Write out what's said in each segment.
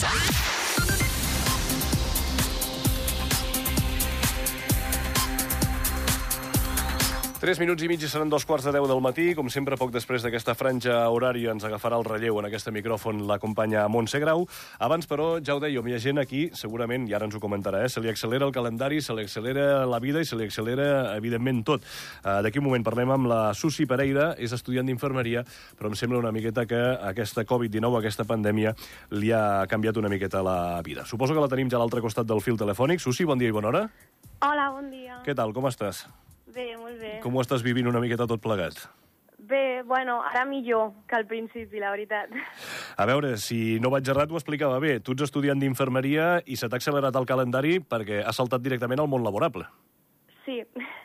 Tres minuts i mig i seran 2:15 del matí. Com sempre, poc després d'aquesta franja horària ens agafarà el relleu en aquest micròfon la companya Montse Grau. Abans, però, ja ho dèiem, hi ha gent aquí, segurament, i ara ens ho comentarà, se li accelera el calendari, se li accelera la vida i se li accelera, evidentment, tot. D'aquí un moment parlem amb la Susi Pereira, és estudiant d'infermeria, però em sembla una miqueta que aquesta Covid-19, aquesta pandèmia, li ha canviat una miqueta la vida. Suposo que la tenim ja a l'altre costat del fil telefònic. Susi, bon dia i bona hora. Hola, bon dia. Què tal, com estàs? Bé, molt bé. Com ho estàs vivint una miqueta tot plegat? Bé, bueno, ara millor que al principi, la veritat. A veure, si no vaig errat, ho explicava bé. Tu ets estudiant d'infermeria i se t'ha accelerat el calendari perquè has saltat directament al món laborable. Sí.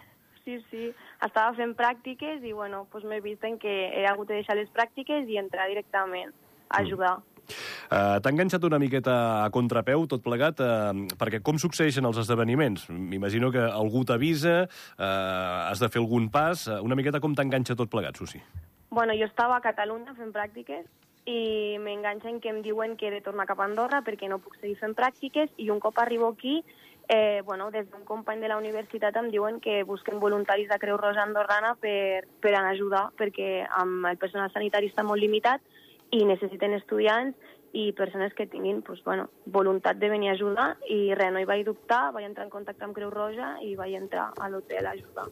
Estava fent pràctiques i, bueno, doncs m'he vist en que he hagut de deixar les pràctiques i entrar directament a ajudar. T'ha enganxat una miqueta a contrapeu, tot plegat, perquè com succeeixen els esdeveniments? M'imagino que algú t'avisa, has de fer algun pas, una miqueta com t'enganxa tot plegat, Susi? Bueno, jo estava a Catalunya fent pràctiques i m'enganxen que em diuen que he de tornar cap a Andorra perquè no puc seguir fent pràctiques i un cop arribo aquí, des d'un company de la universitat em diuen que busquen voluntaris de Creu Roja andorrana per anar a ajudar perquè amb el personal sanitari està molt limitat i necessiten estudiants i persones que tinguin voluntat de venir a ajudar i res, no hi vaig dubtar, vaig entrar en contacte amb Creu Roja i vaig entrar a l'hotel a ajudar.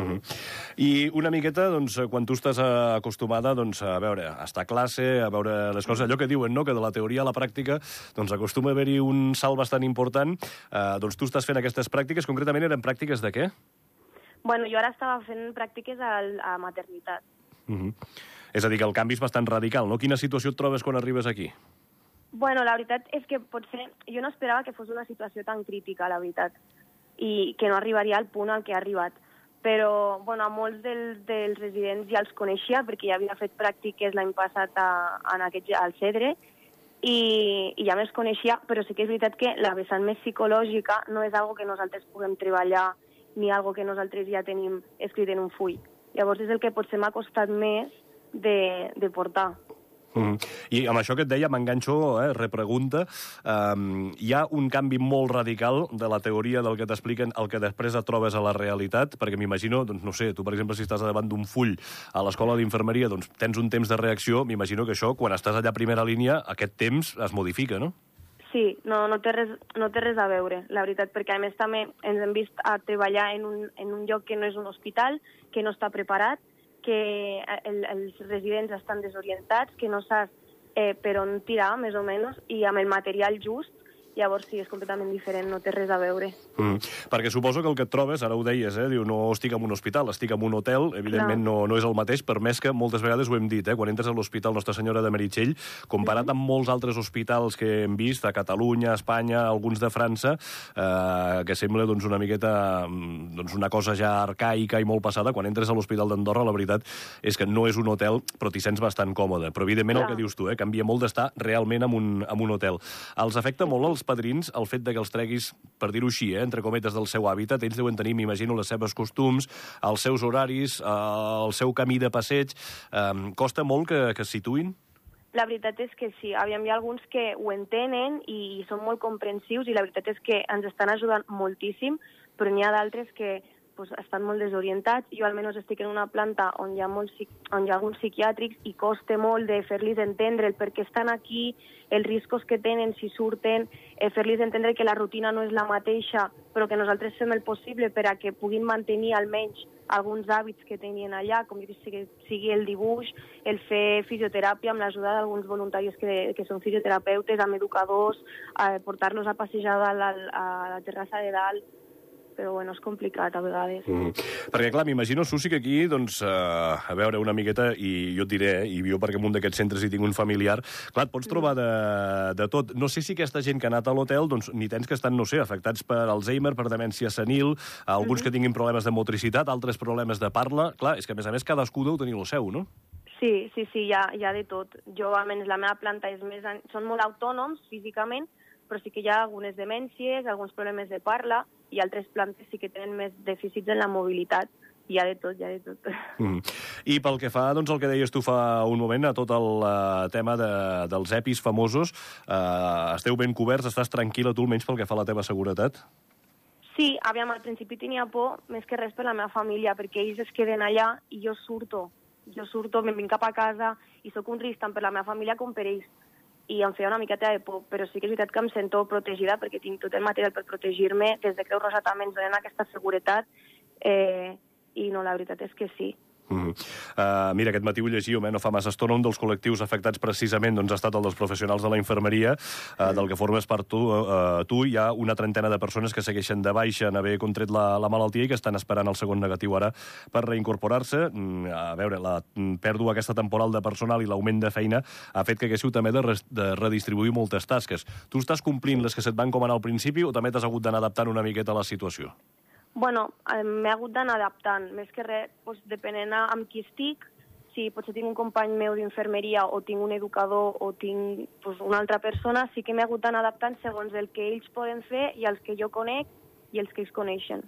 I una miqueta, doncs, quan tu estàs acostumada a veure, a estar a classe, a veure les coses, allò que diuen, no?, que de la teoria a la pràctica doncs acostuma a haver-hi un salt bastant important, doncs tu estàs fent aquestes pràctiques, concretament eren pràctiques de què? Bueno, jo ara estava fent pràctiques a maternitat. És a dir, que el canvi és bastant radical, no? Quina situació et trobes quan arribes aquí? Bueno, la veritat és que potser jo no esperava que fos una situació tan crítica, la veritat, i que no arribaria al punt al que ha arribat. Però, bueno, a molts dels residents ja els coneixia perquè ja havia fet pràctiques l'any passat al CEDRE i ja me'ls coneixia, però sí que és veritat que la vessant més psicològica no és algo que nosaltres puguem treballar ni algo que nosaltres ja tenim escrit en un full. Llavors és el que potser m'ha costat més de portar. I amb això que et deia, m'enganxo, repregunta, hi ha un canvi molt radical de la teoria del que t'expliquen al que després et trobes a la realitat, perquè m'imagino, doncs no sé, tu per exemple si estàs davant d'un full a l'escola d'infermeria, doncs tens un temps de reacció, m'imagino que això, quan estàs allà a primera línia, aquest temps es modifica, no? Sí, no té res a veure, la veritat, perquè a més també ens hem vist a treballar en un lloc que no és un hospital, que no està preparat, que els residents estan desorientats, que no saps per on tirar, més o menys, i amb el material just, llavors sí, és completament diferent, no té res a veure. Perquè suposo que el que et trobes, ara ho deies, diu, no estic en un hospital, estic en un hotel, evidentment no és el mateix, per més que moltes vegades ho hem dit, quan entres a l'hospital Nostra Senyora de Meritxell, comparat amb molts altres hospitals que hem vist, a Catalunya, a Espanya, alguns de França, que sembla una miqueta una cosa ja arcaica i molt passada, quan entres a l'Hospital d'Andorra, la veritat és que no és un hotel, però t'hi sents bastant còmode. Però evidentment el que dius tu, canvia molt d'estar realment en un hotel. Els afecta molt als padrins el fet de que els treguis, per dir-ho així, entre cometes, del seu hàbitat. Ells deuen tenir, m'imagino, les seves costums, els seus horaris, el seu camí de passeig. Costa molt que es situïn? La veritat és que sí. Hi ha alguns que ho entenen i són molt comprensius i la veritat és que ens estan ajudant moltíssim, però n'hi ha d'altres que estan molt desorientats. Jo almenys estic en una planta on hi ha alguns psiquiàtrics i costa molt de fer-los entendre el per què estan aquí, els riscos que tenen si surten, fer-los entendre que la rutina no és la mateixa, però que nosaltres fem el possible per a que puguin mantenir almenys alguns hàbits que tenien allà, com sigui el dibuix, el fer fisioteràpia amb l'ajuda d'alguns voluntaris que són fisioterapeutes, amb educadors, portar-los a passejar a la terrassa de dalt, però bueno, és complicat a vegades. Perquè, clar, m'imagino, Susi, que aquí, doncs, a veure, una miqueta, i jo et diré, i jo perquè en un d'aquests centres hi tinc un familiar, clar, et pots trobar de tot. No sé si aquesta gent que ha anat a l'hotel, doncs, ni tens que estan, no sé, afectats per Alzheimer, per demència senil, alguns que tinguin problemes de motricitat, altres problemes de parla. Clar, és que, a més, cadascú deu tenir el seu, no? Sí, hi ha de tot. Jo, almenys, la meva planta són molt autònoms físicament, però sí que hi ha algunes demències, alguns problemes de parla, i altres plantes sí que tenen més dèficits en la mobilitat, hi ha de tot, hi ha de tot. I pel que fa, doncs, el que deies tu fa un moment, a tot el tema dels EPIs famosos, esteu ben coberts, estàs tranquil·la tu, almenys pel que fa a la teva seguretat? Sí, aviam, al principi tenia por, més que res per la meva família, perquè ells es queden allà i jo surto, me'n vinc cap a casa i sóc un risc tant per la meva família com per ells. I em feia una miqueta de por, però sí que és veritat que em sento protegida perquè tinc tot el material per protegir-me. Des de Creu Roja també ens donen aquesta seguretat i no, la veritat és que sí. Mira, aquest matí ho llegíem, no fa massa estona, un dels col·lectius afectats precisament doncs, ha estat el dels professionals de la infermeria, del que formes part tu. Hi ha una trentena de persones que segueixen de baixa en haver contret la malaltia i que estan esperant el segon negatiu ara per reincorporar-se. A veure, la pèrdua aquesta temporal de personal i l'augment de feina ha fet que haguéssiu també de redistribuir moltes tasques. Tu estàs complint les que se't van comanar al principi o també t'has hagut d'anar adaptant una miqueta a la situació? Bueno, m'he hagut d'anar adaptant, més que res, doncs, depenent amb qui estic, si potser tinc un company meu d'infermeria o tinc un educador o tinc una altra persona, sí que m'he hagut d'anar adaptant segons el que ells poden fer i els que jo conec i els que ells coneixen.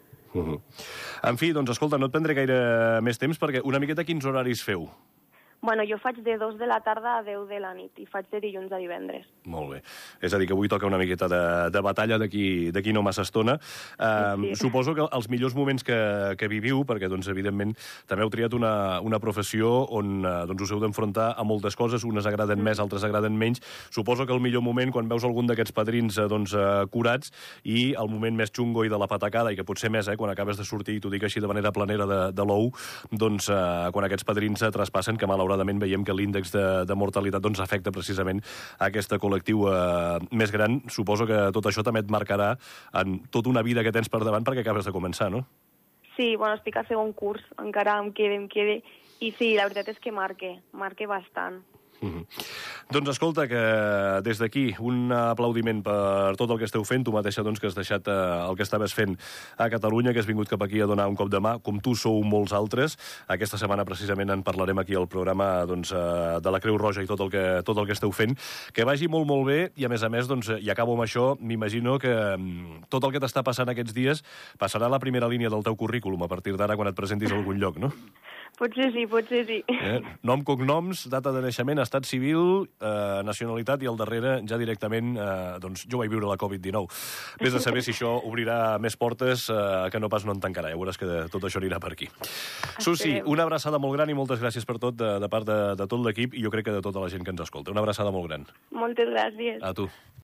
En fi, doncs escolta, no et prendré gaire més temps perquè una miqueta quins horaris feu? Bueno, jo faig de 2 de la tarda a 10 de la nit i faig de dilluns a divendres. Molt bé. És a dir, que avui toca una miqueta de batalla d'aquí no massa estona. Sí. Suposo que els millors moments que viviu, perquè, doncs, evidentment, també heu triat una professió on doncs, us heu d'enfrontar a moltes coses, unes agraden més, altres agraden menys. Suposo que el millor moment, quan veus algun d'aquests padrins doncs, curats, i el moment més xungo i de la patacada, i que potser més, quan acabes de sortir, i t'ho dic així de manera planera de l'ou, doncs, quan aquests padrins traspassen, que malauradament veiem que l'índex de mortalitat doncs, afecta precisament aquest col·lectiu més gran. Suposo que tot això també et marcarà en tota una vida que tens per davant perquè acabes de començar, no? Sí, bueno, estic a segon curs, encara em quede. I sí, la veritat és que marque bastant. Doncs escolta, que des d'aquí un aplaudiment per tot el que esteu fent, tu mateixa doncs, que has deixat el que estaves fent a Catalunya, que has vingut cap aquí a donar un cop de mà, com tu sou molts altres. Aquesta setmana precisament en parlarem aquí al programa doncs, de la Creu Roja i tot el que esteu fent. Que vagi molt, molt bé i a més, doncs, i acabo amb això, m'imagino que tot el que t'està passant aquests dies passarà a la primera línia del teu currículum a partir d'ara quan et presentis a algun lloc, no? Potser sí. Nom, cognoms, data de naixement, estat civil, nacionalitat i al darrere ja directament, doncs jo vaig viure la Covid-19. Vés a saber si això obrirà més portes que no pas no en tancarà. Ja veuràs que tot això anirà per aquí. Susi, una abraçada molt gran i moltes gràcies per tot de part de tot l'equip i jo crec que de tota la gent que ens escolta. Una abraçada molt gran. Moltes gràcies. A tu.